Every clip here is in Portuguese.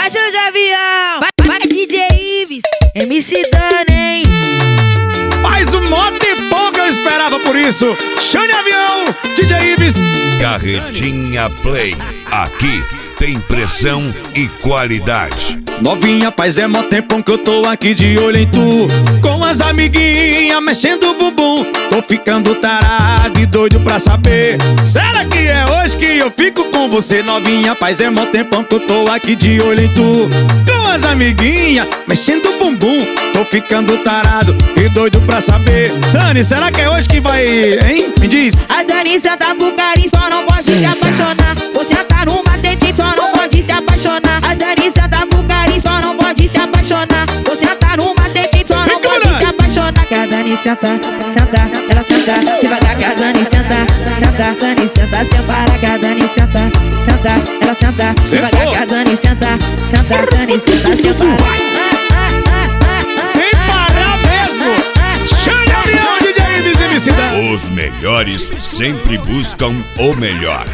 vai show de avião, vai DJ Ives, MC Dani. Mais um mote bom que eu esperava por isso. Show de avião, DJ Ives. Carretinha Play, aqui tem pressão e qualidade. Novinha, faz mó tempão que eu tô aqui de olho em tu, com as amiguinhas mexendo o bumbum. Tô ficando tarado e doido pra saber, será que é hoje que eu fico com você? Novinha, faz mó tempão que eu tô aqui de olho em tu, com as amiguinhas mexendo o bumbum. Tô ficando tarado e doido pra saber, Dani, será que é hoje que vai, hein? Me diz. A Dani senta com carinho, só não pode se apaixonar. Você tá no macete, só não pode se apaixonar. A Dani senta com carinho, só não pode se apaixonar. Você tá no macete, só não pode se apaixonar. Que a Dani senta, ela senta devagar. Que a Dani senta, Dani senta sem parar. Que a Dani senta, ela senta devagar. Que a Dani senta, Dani senta sem parar. Sem parar mesmo. Show de avião, DJ Ives e MC Dani. Os melhores sempre buscam o melhor.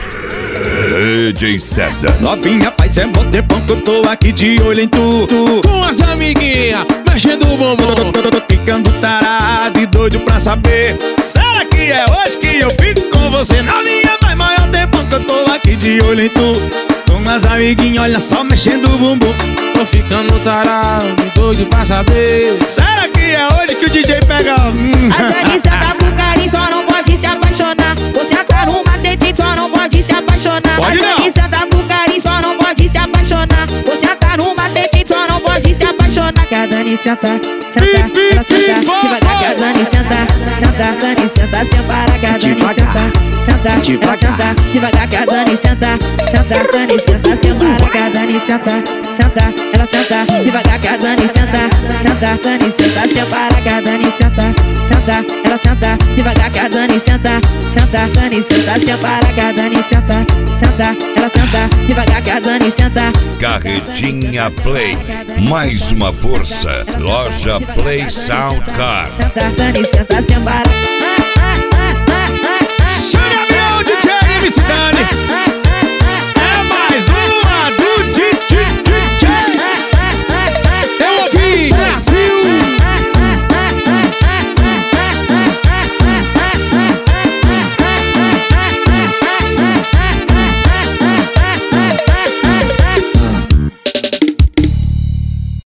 DJ César. Novinha, faz mó tempão que eu tô aqui de olho em tu, com as amiguinhas mexendo o bumbum. Tô ficando tarado e doido pra saber, será que é hoje que eu fico com você? Novinha, faz maior tempão que eu tô aqui de olho em tu, com as amiguinhas, olha só, mexendo o bumbum. Tô ficando tarado e doido pra saber, será que é hoje que o DJ pega? A Dani senta com carinho, só não pode se apaixonar. Você tá no macete, só não pode se apaixonar. Pode a Dani senta com carinho, só não pode se apaixonar. Você tá no macete, só não pode se apaixonar. Que a Dani senta, ela senta devagar. Que a Dani senta, Dani senta sem parar. Que a Dani senta, ela senta devagar. Que a Dani senta, Dani senta sem parar. Que a Dani senta, ela senta devagar. Que a Dani senta, Dani senta sem parar. Que a Dani senta, ela senta devagar. Que a Dani senta, Dani senta sem parar. Que a Dani senta, ela senta devagar. Que a Dani senta. Carretinha Play, mais uma força. Loja Play Sound Car. Dani senta sem parar.